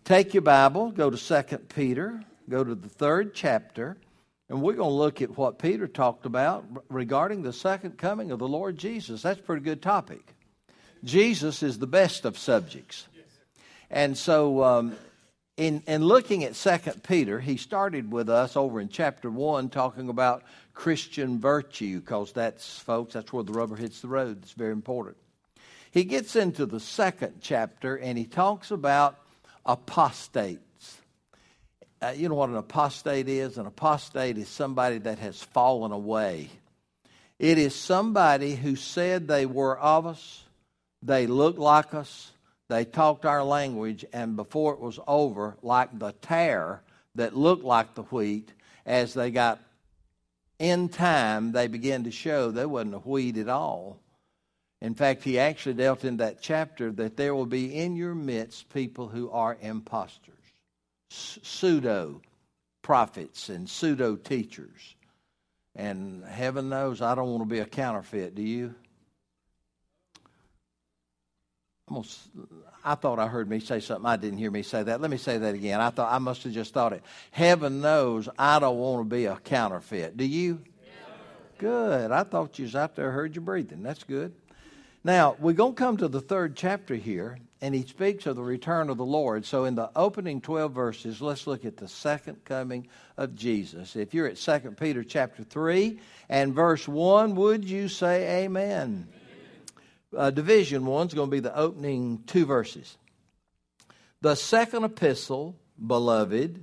Take your Bible, go to 2 Peter, go to the 3rd chapter, and we're going to look at what Peter talked about regarding the second coming of the Lord Jesus. That's a pretty good topic. Jesus is the best of subjects. And so in looking at 2 Peter, he started with us over in chapter 1 talking about Christian virtue, because that's where the rubber hits the road. It's very important. He gets into the 2nd chapter and he talks about apostates. You know what an apostate is? An apostate is somebody that has fallen away. It is somebody who said they were of us, they looked like us, they talked our language, and before it was over, like the tare that looked like the wheat, as they got in time, they began to show they wasn't a wheat at all. In fact, he actually dealt in that chapter that there will be in your midst people who are imposters, pseudo-prophets and pseudo-teachers. And heaven knows I don't want to be a counterfeit, do you? I thought I heard me say something. I didn't hear me say that. Let me say that again. I must have just thought it. Heaven knows I don't want to be a counterfeit. Do you? Yeah. Good. I thought you was out there, heard you breathing. That's good. Now, we're going to come to the 3rd chapter here, and he speaks of the return of the Lord. So in the opening 12 verses, let's look at the second coming of Jesus. If you're at 2 Peter chapter 3 and verse 1, would you say amen? Division 1 is going to be the opening 2 verses. The second epistle, beloved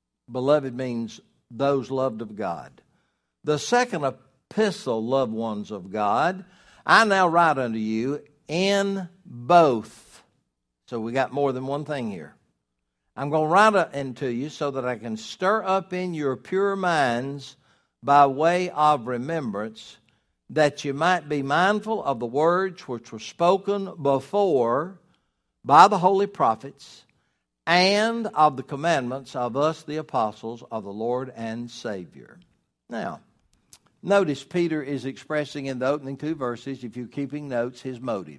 means those loved of God. The second epistle, loved ones of God, I now write unto you in both. So we got more than one thing here. I'm going to write unto you so that I can stir up in your pure minds by way of remembrance, that you might be mindful of the words which were spoken before by the holy prophets, and of the commandments of us the apostles of the Lord and Savior. Now, notice Peter is expressing in the opening 2 verses, if you're keeping notes, his motive.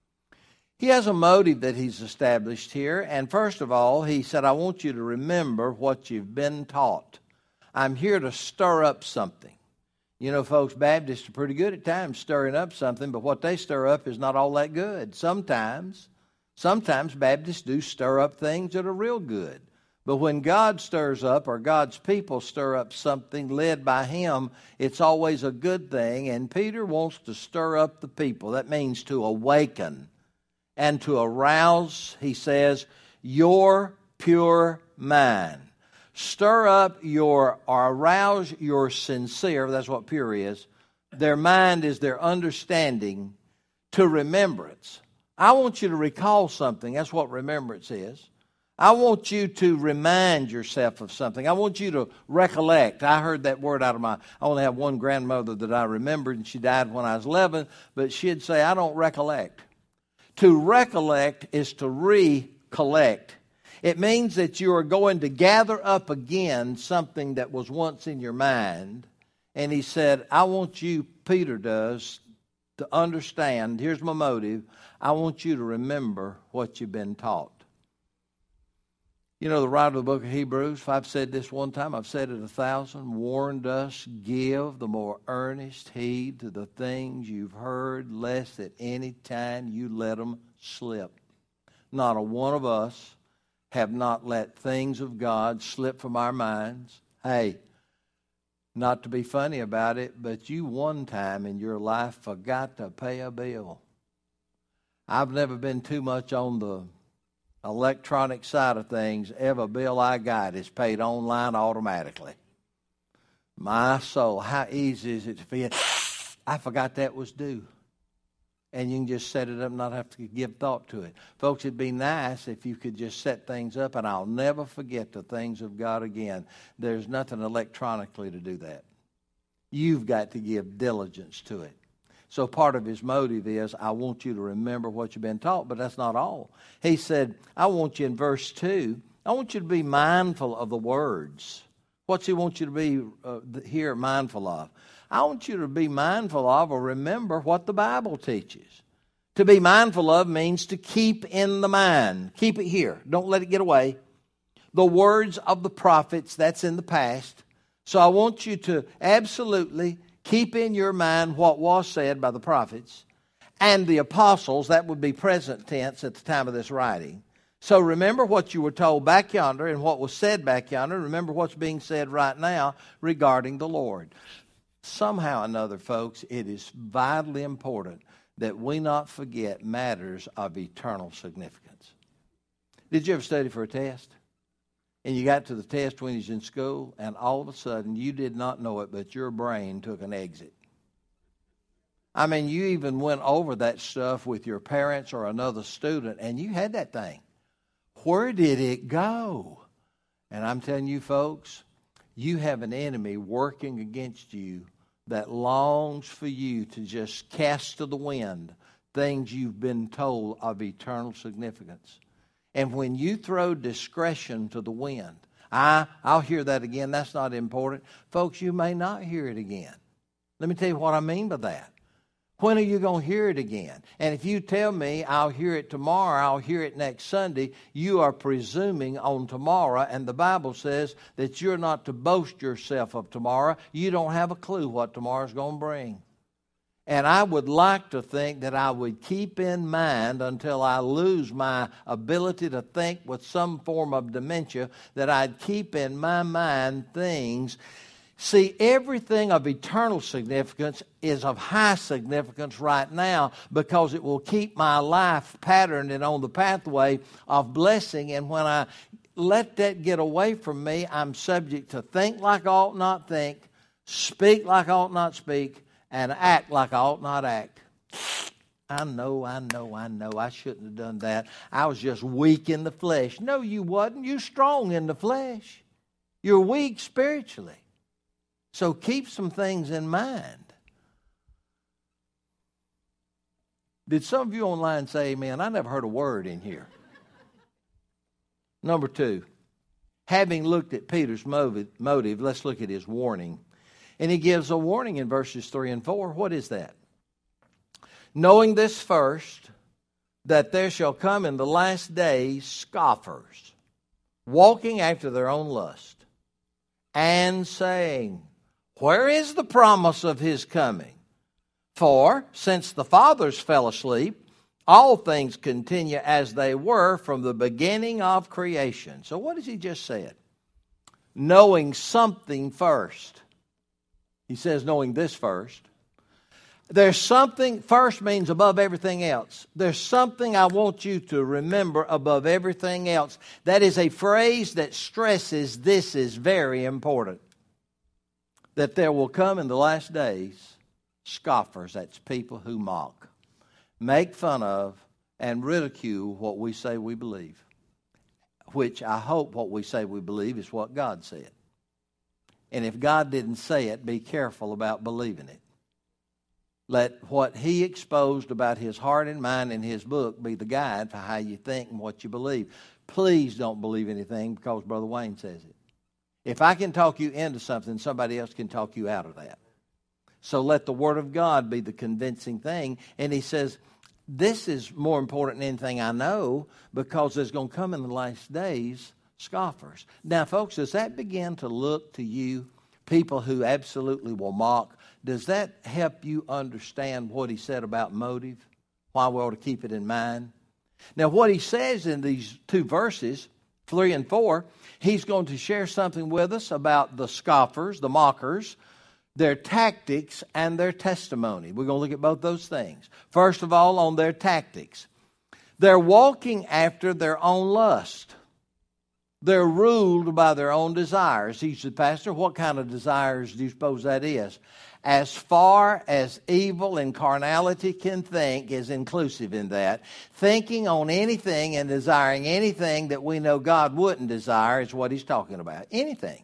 He has a motive that he's established here, and first of all, he said, I want you to remember what you've been taught. I'm here to stir up something. You know, folks, Baptists are pretty good at times stirring up something, but what they stir up is not all that good. Sometimes Baptists do stir up things that are real good. But when God stirs up, or God's people stir up something led by Him, it's always a good thing. And Peter wants to stir up the people. That means to awaken and to arouse, he says, your pure mind. Stir up or arouse your sincere, that's what pure is. Their mind is their understanding to remembrance. I want you to recall something. That's what remembrance is. I want you to remind yourself of something. I want you to recollect. I heard that word I only have one grandmother that I remembered, and she died when I was 11, but she'd say, I don't recollect. To recollect is to recollect. It means that you are going to gather up again something that was once in your mind. And he said, I want you, Peter does, to understand, here's my motive, I want you to remember what you've been taught. You know, the writer of the book of Hebrews, if I've said this one time, I've said it 1,000, warned us, give the more earnest heed to the things you've heard, lest at any time you let them slip. Not a one of us have not let things of God slip from our minds. Hey, not to be funny about it, but you one time in your life forgot to pay a bill. I've never been too much on the electronic side of things. Every bill I got is paid online automatically. My soul, how easy is it to forget? I forgot that was due. And you can just set it up and not have to give thought to it. Folks, it'd be nice if you could just set things up, and I'll never forget the things of God again. There's nothing electronically to do that. You've got to give diligence to it. So part of his motive is, I want you to remember what you've been taught, but that's not all. He said, I want you in verse 2, I want you to be mindful of the words. What's he want you to be here mindful of? I want you to be mindful of or remember what the Bible teaches. To be mindful of means to keep in the mind. Keep it here. Don't let it get away. the words of the prophets. That's in the past. So I want you to absolutely keep in your mind what was said by the prophets and the apostles. That would be present tense at the time of this writing. So remember what you were told back yonder and what was said back yonder. Remember what's being said right now regarding the Lord. Somehow or another, folks, it is vitally important that we not forget matters of eternal significance. Did you ever study for a test? And you got to the test when you was in school, and all of a sudden, you did not know it, but your brain took an exit. I mean, you even went over that stuff with your parents or another student, and you had that thing. Where did it go? And I'm telling you, folks, you have an enemy working against you that longs for you to just cast to the wind things you've been told of eternal significance. And when you throw discretion to the wind, I'll hear that again, that's not important. Folks, you may not hear it again. Let me tell you what I mean by that. When are you going to hear it again? And if you tell me I'll hear it tomorrow, I'll hear it next Sunday, you are presuming on tomorrow, and the Bible says that you're not to boast yourself of tomorrow. You don't have a clue what tomorrow's going to bring. And I would like to think that I would keep in mind until I lose my ability to think with some form of dementia, that I'd keep in my mind things. See, everything of eternal significance is of high significance right now because it will keep my life patterned and on the pathway of blessing. And when I let that get away from me, I'm subject to think like I ought not think, speak like I ought not speak, and act like I ought not act. I know. I shouldn't have done that. I was just weak in the flesh. No, you wasn't. You're strong in the flesh. You're weak spiritually. So keep some things in mind. Did some of you online say amen? I never heard a word in here. Number 2, having looked at Peter's motive, let's look at his warning. And he gives a warning in verses 3 and 4. What is that? Knowing this first, that there shall come in the last days scoffers, walking after their own lust, and saying, where is the promise of his coming? For since the fathers fell asleep, all things continue as they were from the beginning of creation. So what has he just said? Knowing something first. He says knowing this first. There's something, first means above everything else. There's something I want you to remember above everything else. That is a phrase that stresses this is very important. That there will come in the last days scoffers, that's people who mock, make fun of, and ridicule what we say we believe. Which I hope what we say we believe is what God said. And if God didn't say it, be careful about believing it. Let what he exposed about his heart and mind in his book be the guide for how you think and what you believe. Please don't believe anything because Brother Wayne says it. If I can talk you into something, somebody else can talk you out of that. So let the Word of God be the convincing thing. And he says, this is more important than anything I know because there's going to come in the last days scoffers. Now, folks, does that begin to look to you, people who absolutely will mock, does that help you understand what he said about motive? Why we ought to keep it in mind? Now, what he says in these 2 verses, 3 and 4, he's going to share something with us about the scoffers, the mockers, their tactics, and their testimony. We're going to look at both those things. First of all, on their tactics. They're walking after their own lust. They're ruled by their own desires. He said, Pastor, what kind of desires do you suppose that is? As far as evil and carnality can think is inclusive in that. Thinking on anything and desiring anything that we know God wouldn't desire is what he's talking about. Anything.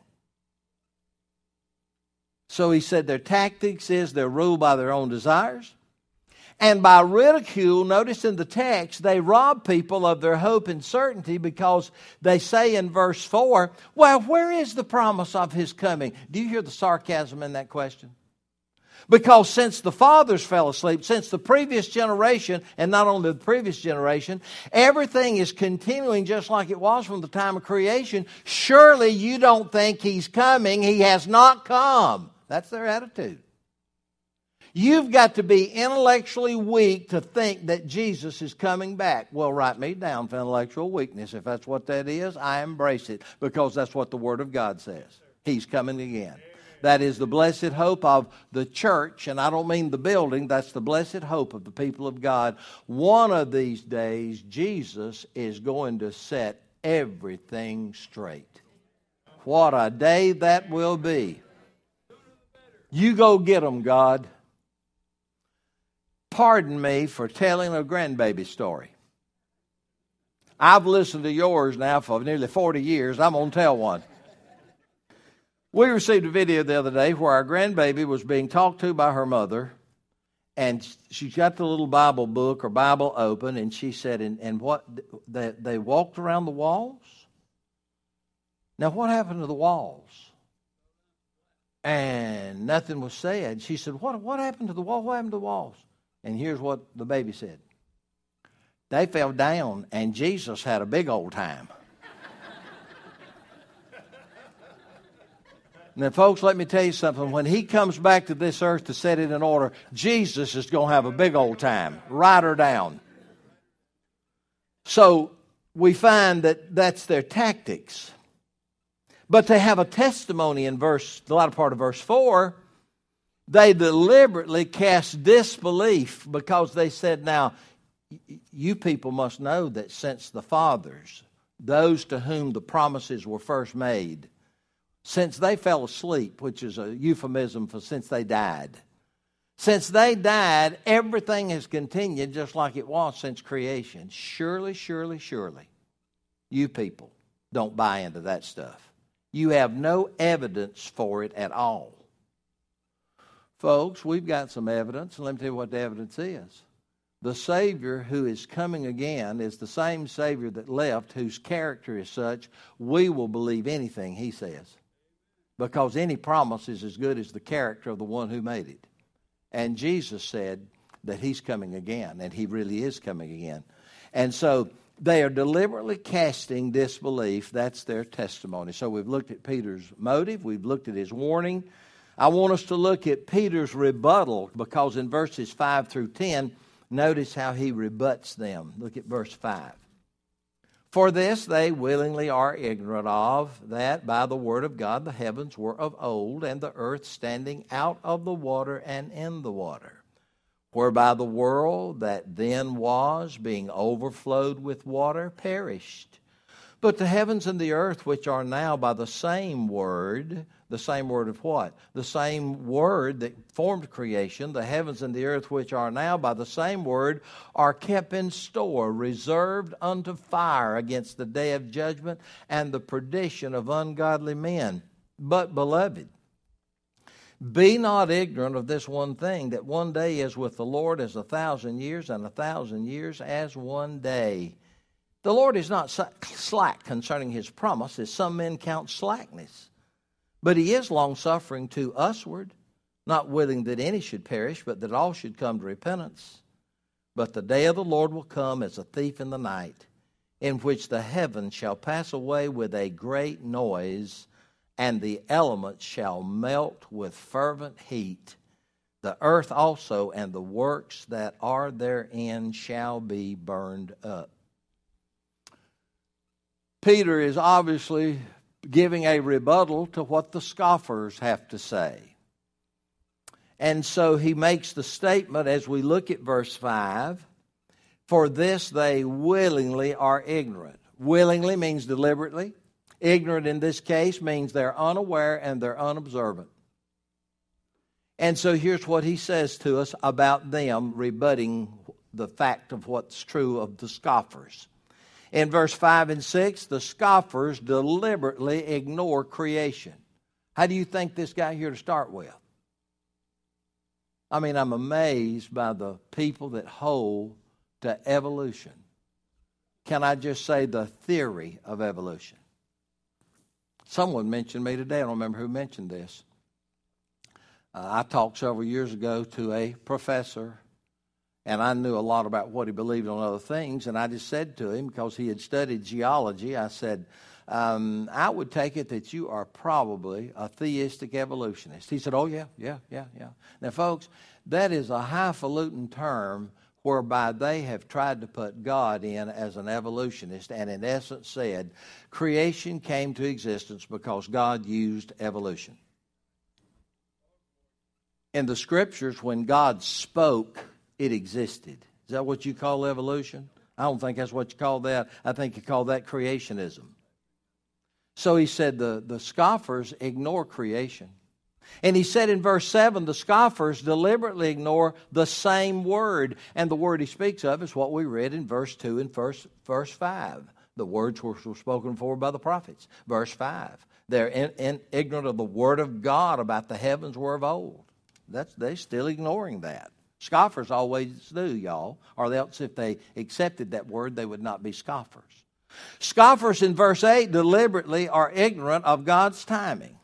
So he said their tactics is they're ruled by their own desires. And by ridicule, notice in the text, they rob people of their hope and certainty because they say in verse 4, well, where is the promise of his coming? Do you hear the sarcasm in that question? Because since the fathers fell asleep, since the previous generation, and not only the previous generation, everything is continuing just like it was from the time of creation. Surely you don't think He's coming. He has not come. That's their attitude. You've got to be intellectually weak to think that Jesus is coming back. Well, write me down for intellectual weakness. If that's what that is, I embrace it, because that's what the Word of God says. He's coming again. That is the blessed hope of the church, and I don't mean the building. That's the blessed hope of the people of God. One of these days, Jesus is going to set everything straight. What a day that will be. You go get them, God. Pardon me for telling a grandbaby story. I've listened to yours now for nearly 40 years. I'm going to tell one. We received a video the other day where our grandbaby was being talked to by her mother, and she's got the little Bible book or Bible open, and she said, and what, they walked around the walls? Now, what happened to the walls? And nothing was said. She said, what happened to the wall? What happened to the walls? And here's what the baby said. They fell down, and Jesus had a big old time. Now, folks, let me tell you something. When He comes back to this earth to set it in order, Jesus is going to have a big old time. Write her down. So we find that that's their tactics. But they have a testimony in the latter part of verse 4. They deliberately cast disbelief because they said, now, you people must know that since the fathers, those to whom the promises were first made, since they fell asleep, which is a euphemism for since they died. Since they died, everything has continued just like it was since creation. Surely, surely, surely, you people don't buy into that stuff. You have no evidence for it at all. Folks, we've got some evidence, and let me tell you what the evidence is. The Savior who is coming again is the same Savior that left, whose character is such, we will believe anything He says. Because any promise is as good as the character of the one who made it. And Jesus said that He's coming again, and He really is coming again. And so they are deliberately casting disbelief. That's their testimony. So we've looked at Peter's motive. We've looked at his warning. I want us to look at Peter's rebuttal, because in verses 5 through 10, notice how he rebuts them. Look at verse 5. For this they willingly are ignorant of, that by the word of God the heavens were of old, and the earth standing out of the water and in the water, whereby the world that then was, being overflowed with water, perished. But the heavens and the earth, which are now by the same word of what? The same word that formed creation, the heavens and the earth, which are now by the same word, are kept in store, reserved unto fire against the day of judgment and the perdition of ungodly men. But, beloved, be not ignorant of this one thing, that one day is with the Lord as 1,000 years, and 1,000 years as one day. The Lord is not slack concerning His promise, as some men count slackness. But He is longsuffering to usward, not willing that any should perish, but that all should come to repentance. But the day of the Lord will come as a thief in the night, in which the heavens shall pass away with a great noise, and the elements shall melt with fervent heat. The earth also and the works that are therein shall be burned up. Peter is obviously giving a rebuttal to what the scoffers have to say. And so he makes the statement as we look at verse 5, for this they willingly are ignorant. Willingly means deliberately. Ignorant in this case means they're unaware and they're unobservant. And so here's what he says to us about them rebutting the fact of what's true of the scoffers. In verse 5 and 6, the scoffers deliberately ignore creation. How do you think this got here to start with? I mean, I'm amazed by the people that hold to evolution. Can I just say the theory of evolution? Someone mentioned me today, I don't remember who mentioned this, I talked several years ago to a professor, and I knew a lot about what he believed on other things, and I just said to him, because he had studied geology, I said, I would take it that you are probably a theistic evolutionist. He said, oh, yeah. Now, folks, that is a highfalutin term whereby they have tried to put God in as an evolutionist and in essence said creation came to existence because God used evolution. In the scriptures, when God spoke, it existed. Is that what you call evolution? I don't think that's what you call that. I think you call that creationism. So he said the scoffers ignore creation. And he said in verse 7, the scoffers deliberately ignore the same word. And the word he speaks of is what we read in verse 2 and verse 5. The words were spoken for by the prophets. Verse 5. They're ignorant of the word of God about the heavens were of old. They're still ignoring that. Scoffers always do, y'all. Or else if they accepted that word, they would not be scoffers. Scoffers in verse 8 deliberately are ignorant of God's timing.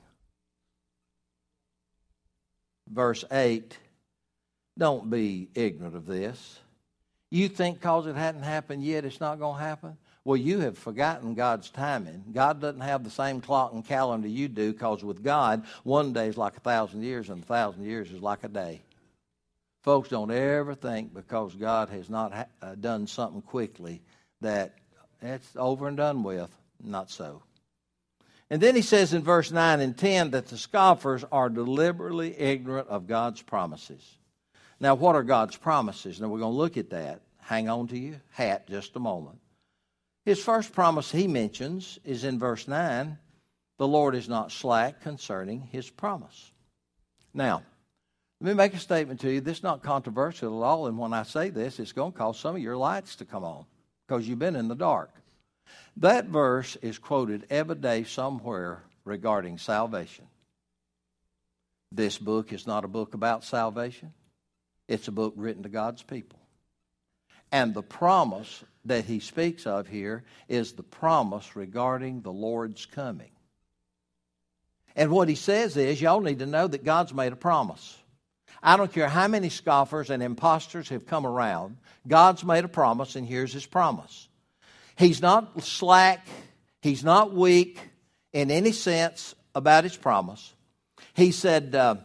Verse 8, don't be ignorant of this. You think because it hadn't happened yet, it's not going to happen? Well, you have forgotten God's timing. God doesn't have the same clock and calendar you do, because with God, one day is like 1,000 years, and 1,000 years is like a day. Folks, don't ever think because God has not done something quickly that it's over and done with. Not so. And then he says in verse 9 and 10 that the scoffers are deliberately ignorant of God's promises. Now, what are God's promises? Now, we're going to look at that. Hang on to your hat just a moment. His first promise he mentions is in verse 9. The Lord is not slack concerning his promise. Now, let me make a statement to you. This is not controversial at all. And when I say this, it's going to cause some of your lights to come on because you've been in the dark. That verse is quoted every day somewhere regarding salvation. This book is not a book about salvation. It's a book written to God's people. And the promise that he speaks of here is the promise regarding the Lord's coming. And what he says is, y'all need to know that God's made a promise. I don't care how many scoffers and imposters have come around. God's made a promise, and here's his promise. He's not slack. He's not weak in any sense about his promise. He said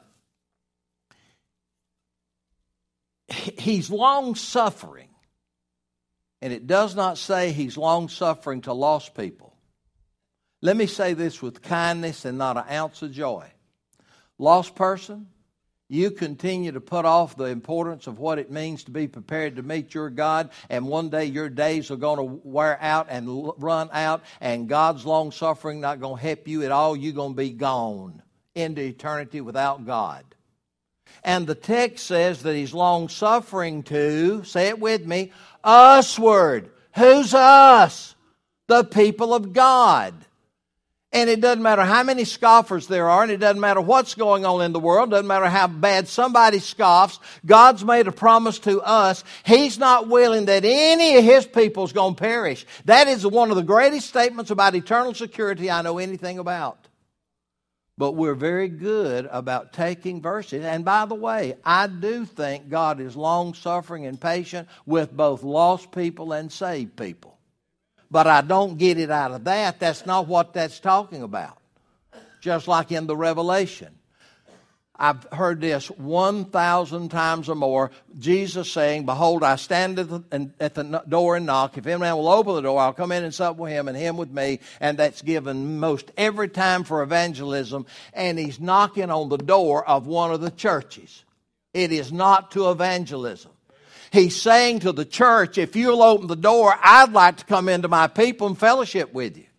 he's long-suffering. And it does not say he's long-suffering to lost people. Let me say this with kindness and not an ounce of joy. Lost person, you continue to put off the importance of what it means to be prepared to meet your God, and one day your days are going to wear out and run out, and God's long-suffering not going to help you at all. You're going to be gone into eternity without God. And the text says that he's long-suffering to, say it with me, usward. Who's us? The people of God. And it doesn't matter how many scoffers there are, and it doesn't matter what's going on in the world, it doesn't matter how bad somebody scoffs, God's made a promise to us. He's not willing that any of his people is going to perish. That is one of the greatest statements about eternal security I know anything about. But we're very good about taking verses. And by the way, I do think God is long-suffering and patient with both lost people and saved people. But I don't get it out of that. That's not what that's talking about. Just like in the Revelation. I've heard this 1,000 times or more. Jesus saying, behold, I stand at the door and knock. If any man will open the door, I'll come in and sup with him and him with me. And that's given most every time for evangelism. And he's knocking on the door of one of the churches. It is not to evangelism. He's saying to the church, if you'll open the door, I'd like to come into my people and fellowship with you.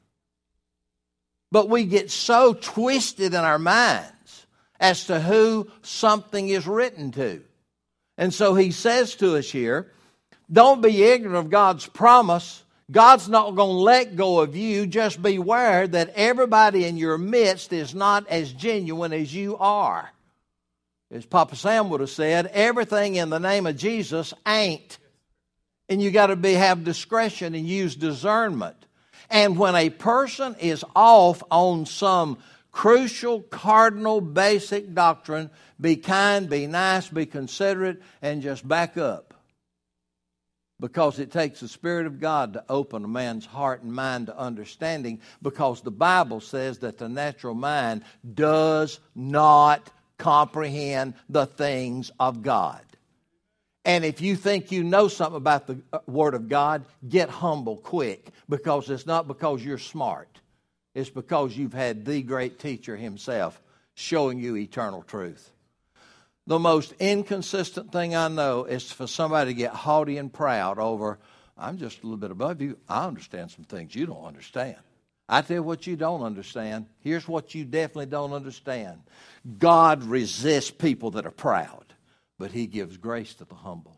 But we get so twisted in our minds as to who something is written to. And so he says to us here, don't be ignorant of God's promise. God's not going to let go of you. Just beware that everybody in your midst is not as genuine as you are. As Papa Sam would have said, everything in the name of Jesus ain't. And you got to have discretion and use discernment. And when a person is off on some crucial, cardinal, basic doctrine. Be kind, be nice, be considerate, and just back up. Because it takes the Spirit of God to open a man's heart and mind to understanding, because the Bible says that the natural mind does not comprehend the things of God. And if you think you know something about the Word of God, get humble quick, because it's not because you're smart. It's because you've had the great teacher himself showing you eternal truth. The most inconsistent thing I know is for somebody to get haughty and proud over, I'm just a little bit above you. I understand some things you don't understand. I tell you what you don't understand. Here's what you definitely don't understand. God resists people that are proud, but He gives grace to the humble.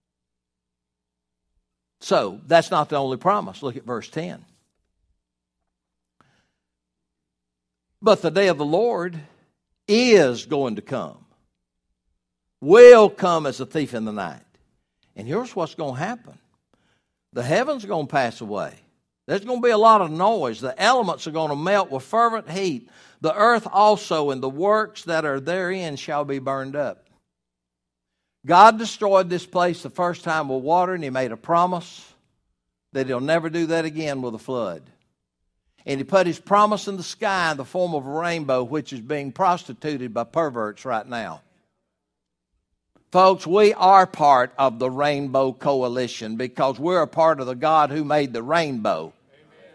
So, that's not the only promise. Look at verse 10. But the day of the Lord is going to come. Will come as a thief in the night. And here's what's going to happen. The heavens are going to pass away. There's going to be a lot of noise. The elements are going to melt with fervent heat. The earth also and the works that are therein shall be burned up. God destroyed this place the first time with water, and He made a promise that He'll never do that again with a flood. And He put His promise in the sky in the form of a rainbow, which is being prostituted by perverts right now. Folks, we are part of the Rainbow Coalition because we're a part of the God who made the rainbow. Amen.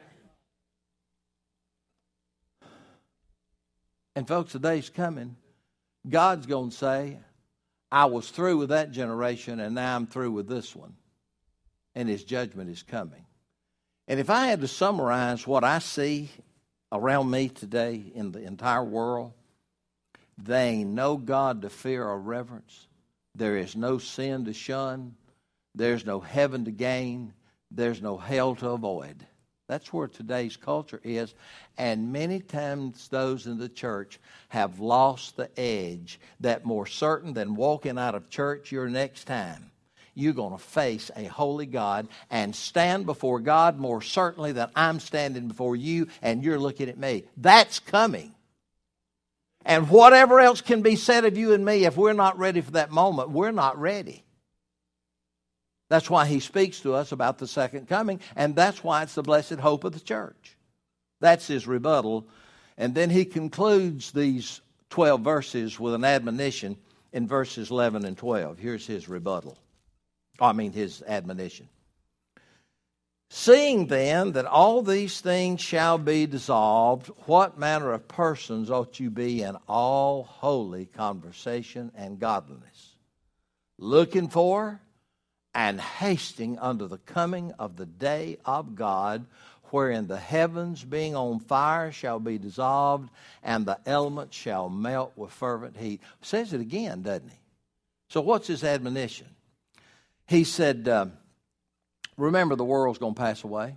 And folks, the day's coming. God's going to say, I was through with that generation and now I'm through with this one. And His judgment is coming. And if I had to summarize what I see around me today in the entire world, there ain't no God to fear or reverence. There is no sin to shun. There's no heaven to gain. There's no hell to avoid. That's where today's culture is. And many times those in the church have lost the edge that more certain than walking out of church your next time, you're going to face a holy God and stand before God more certainly than I'm standing before you and you're looking at me. That's coming. And whatever else can be said of you and me, if we're not ready for that moment, we're not ready. That's why He speaks to us about the second coming, and that's why it's the blessed hope of the church. That's His rebuttal. And then He concludes these 12 verses with an admonition in verses 11 and 12. Here's His rebuttal. His admonition. Seeing then that all these things shall be dissolved, what manner of persons ought you be in all holy conversation and godliness, looking for and hasting unto the coming of the day of God, wherein the heavens being on fire shall be dissolved, and the elements shall melt with fervent heat. Says it again, doesn't He? So what's His admonition? He said, remember, the world's going to pass away.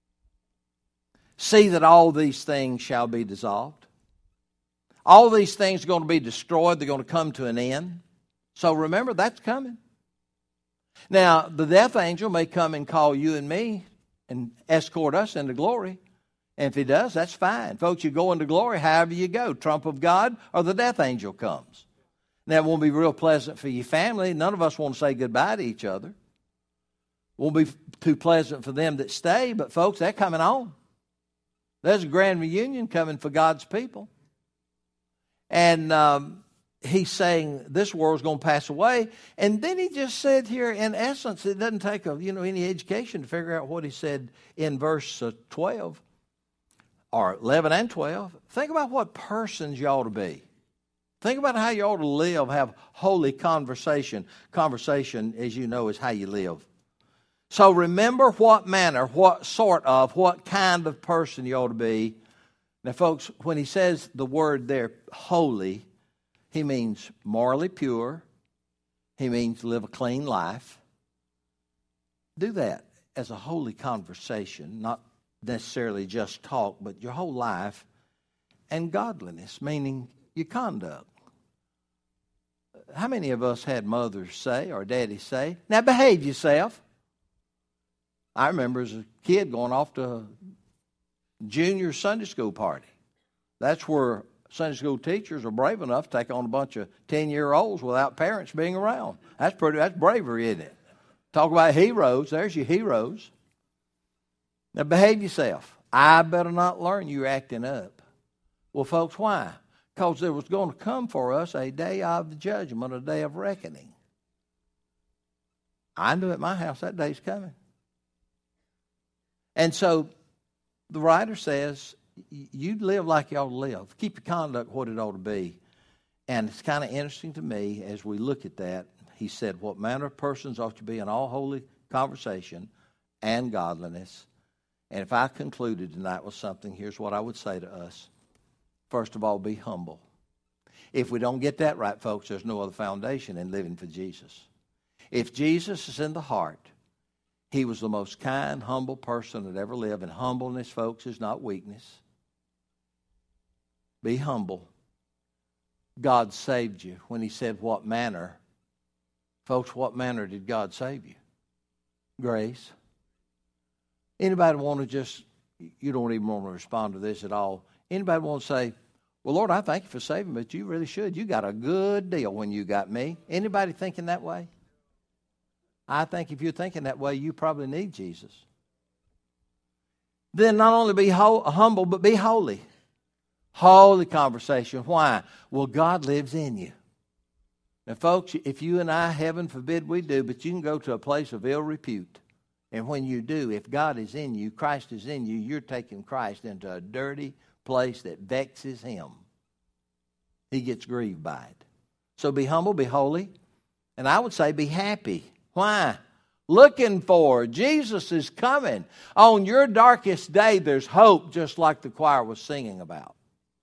See that all these things shall be dissolved. All these things are going to be destroyed. They're going to come to an end. So remember, that's coming. Now, the death angel may come and call you and me and escort us into glory. And if he does, that's fine. Folks, you go into glory however you go, trump of God or the death angel comes. Now, it won't be real pleasant for your family. None of us want to say goodbye to each other. Won't be too pleasant for them that stay, but folks, they're coming on. There's a grand reunion coming for God's people. And He's saying this world's going to pass away. And then He just said here, in essence, it doesn't take any education to figure out what He said in verse 12 or 11 and 12. Think about what persons you ought to be. Think about how you ought to live, have holy conversation. Conversation, as you know, is how you live. So remember what manner, what kind of person you ought to be. Now, folks, when He says the word there, holy, He means morally pure. He means live a clean life. Do that as a holy conversation, not necessarily just talk, but your whole life. And godliness, meaning your conduct. How many of us had mothers say, or daddies say, now behave yourself? I remember as a kid going off to a junior Sunday school party. That's where Sunday school teachers are brave enough to take on a bunch of 10-year-olds without parents being around. That's bravery, isn't it? Talk about heroes. There's your heroes. Now behave yourself. I better not learn you acting up. Well, folks, why? Because there was going to come for us a day of judgment, a day of reckoning. I knew at my house that day's coming. And so the writer says, you live like you ought to live. Keep your conduct what it ought to be. And it's kind of interesting to me as we look at that. He said, what manner of persons ought to be in all holy conversation and godliness. And if I concluded tonight with something, here's what I would say to us. First of all, be humble. If we don't get that right, folks, there's no other foundation in living for Jesus. If Jesus is in the heart, he was the most kind, humble person that ever lived. And humbleness, folks, is not weakness. Be humble. God saved you. When he said, what manner? Folks, what manner did God save you? Grace. Anybody want to just, you don't even want to respond to this at all. Anybody want to say, well, Lord, I thank you for saving me, but you really should. You got a good deal when you got me. Anybody thinking that way? I think if you're thinking that way, you probably need Jesus. Then not only be humble, but be holy. Holy conversation. Why? Well, God lives in you. Now, folks, if you and I, heaven forbid we do, but you can go to a place of ill repute. And when you do, if God is in you, Christ is in you, you're taking Christ into a dirty place that vexes him. He gets grieved by it. So be humble, be holy, and I would say be happy. Why? Looking for. Jesus is coming. On your darkest day, there's hope, just like the choir was singing about.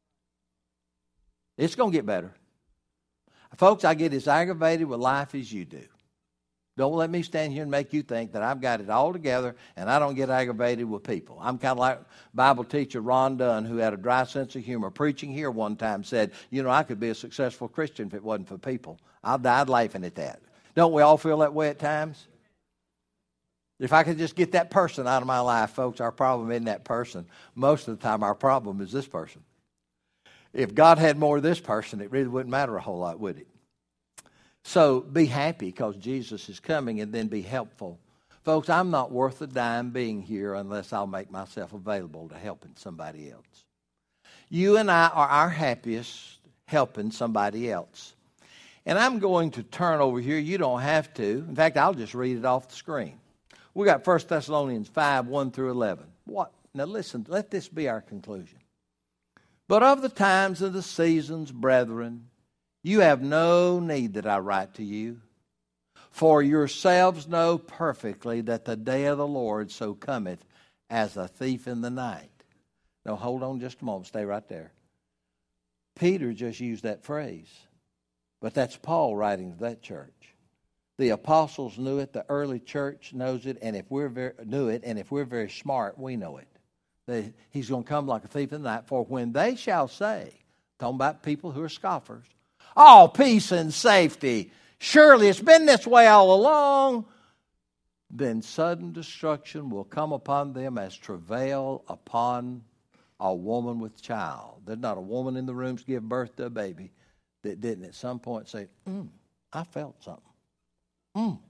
It's going to get better. Folks, I get as aggravated with life as you do. Don't let me stand here and make you think that I've got it all together and I don't get aggravated with people. I'm kind of like Bible teacher Ron Dunn, who had a dry sense of humor. Preaching here one time said, I could be a successful Christian if it wasn't for people. I died laughing at that. Don't we all feel that way at times? If I could just get that person out of my life, folks, our problem isn't that person. Most of the time, our problem is this person. If God had more of this person, it really wouldn't matter a whole lot, would it? So be happy because Jesus is coming, and then be helpful. Folks, I'm not worth a dime being here unless I'll make myself available to helping somebody else. You and I are our happiest helping somebody else. And I'm going to turn over here. You don't have to. In fact, I'll just read it off the screen. We got 1 Thessalonians 5, 1 through 11. What? Now listen, let this be our conclusion. But of the times and the seasons, brethren, you have no need that I write to you. For yourselves know perfectly that the day of the Lord so cometh as a thief in the night. Now hold on just a moment. Stay right there. Peter just used that phrase. But that's Paul writing to that church. The apostles knew it. The early church knows it. And if we're very smart, we know it. He's going to come like a thief in the night. For when they shall say, talking about people who are scoffers, all peace and safety, surely it's been this way all along, then sudden destruction will come upon them as travail upon a woman with child. There's not a woman in the room to give birth to a baby that didn't at some point say, I felt something. And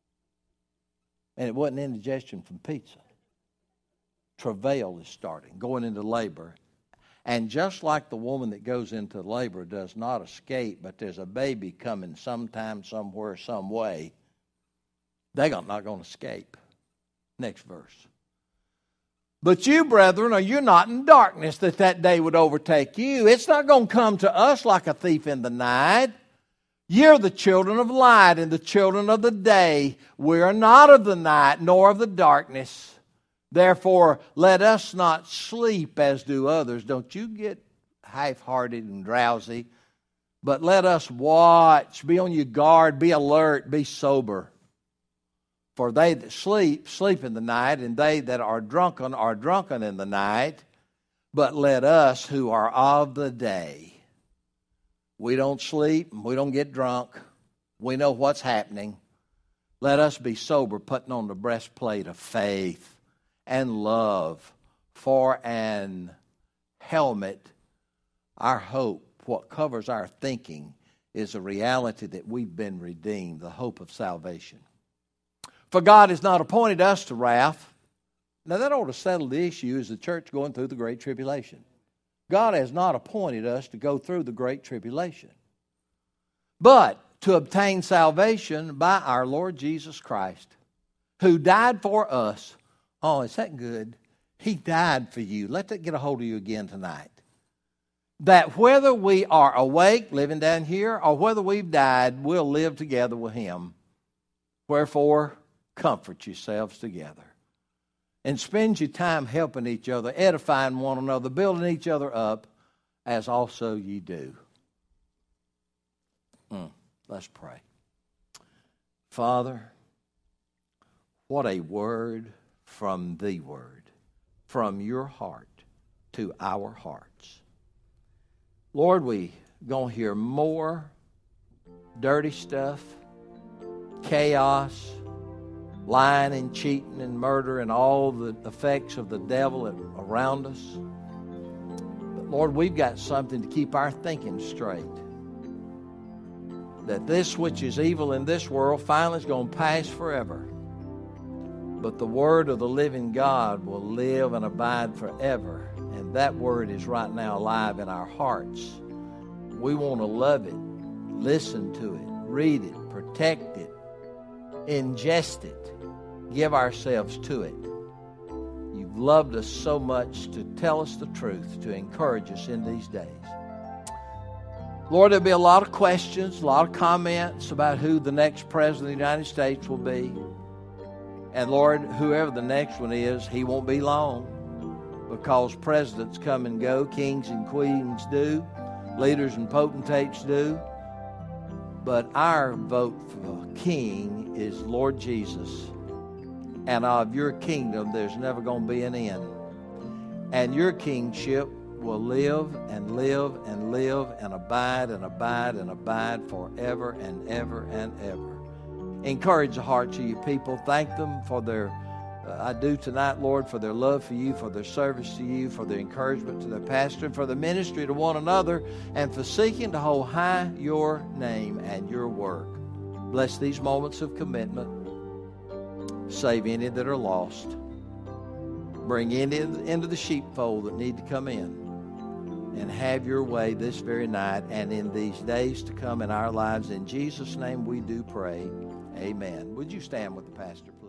it wasn't indigestion from pizza. Travail is starting, going into labor. And just like the woman that goes into labor does not escape, but there's a baby coming sometime, somewhere, some way, they're not going to escape. Next verse. But you, brethren, are you not in darkness that day would overtake you? It's not going to come to us like a thief in the night. You're the children of light and the children of the day. We are not of the night nor of the darkness. Therefore, let us not sleep as do others. Don't you get half-hearted and drowsy. But let us watch, be on your guard, be alert, be sober. For they that sleep, sleep in the night, and they that are drunken in the night. But let us who are of the day. We don't sleep, we don't get drunk. We know what's happening. Let us be sober, putting on the breastplate of faith and love, for an helmet Our hope, what covers our thinking, is a reality that we've been redeemed, the hope of salvation. For God has not appointed us to wrath. Now that ought to settle the issue as the church going through the Great Tribulation. God has not appointed us to go through the Great Tribulation, but to obtain salvation by our Lord Jesus Christ, who died for us. Oh, is that good? He died for you. Let that get a hold of you again tonight. That whether we are awake, living down here, or whether we've died, we'll live together with Him. Wherefore, comfort yourselves together. And spend your time helping each other, edifying one another, building each other up, as also ye do. Let's pray. Father, what a word from the Word, from your heart to our hearts. Lord, we going to hear more dirty stuff, chaos, lying and cheating and murder and all the effects of the devil around us. But Lord, we've got something to keep our thinking straight. That this which is evil in this world finally is going to pass forever. But the word of the living God will live and abide forever. And that word is right now alive in our hearts. We want to love it, listen to it, read it, protect it, ingest it, give ourselves to it. You've loved us so much to tell us the truth, to encourage us in these days. Lord, there'll be a lot of questions, a lot of comments about who the next president of the United States will be. And Lord, whoever the next one is, he won't be long, because presidents come and go, kings and queens do, leaders and potentates do. But our vote for king is Lord Jesus. And of your kingdom, there's never going to be an end. And your kingship will live and live and live and abide and abide and abide forever and ever and ever. Encourage the hearts of your people. Thank them for their, I do tonight, Lord, for their love for you, for their service to you, for their encouragement to their pastor, and for the ministry to one another, and for seeking to hold high your name and your work. Bless these moments of commitment. Save any that are lost. Bring any into the sheepfold that need to come in. And have your way this very night and in these days to come in our lives. In Jesus' name we do pray. Amen. Would you stand with the pastor, please?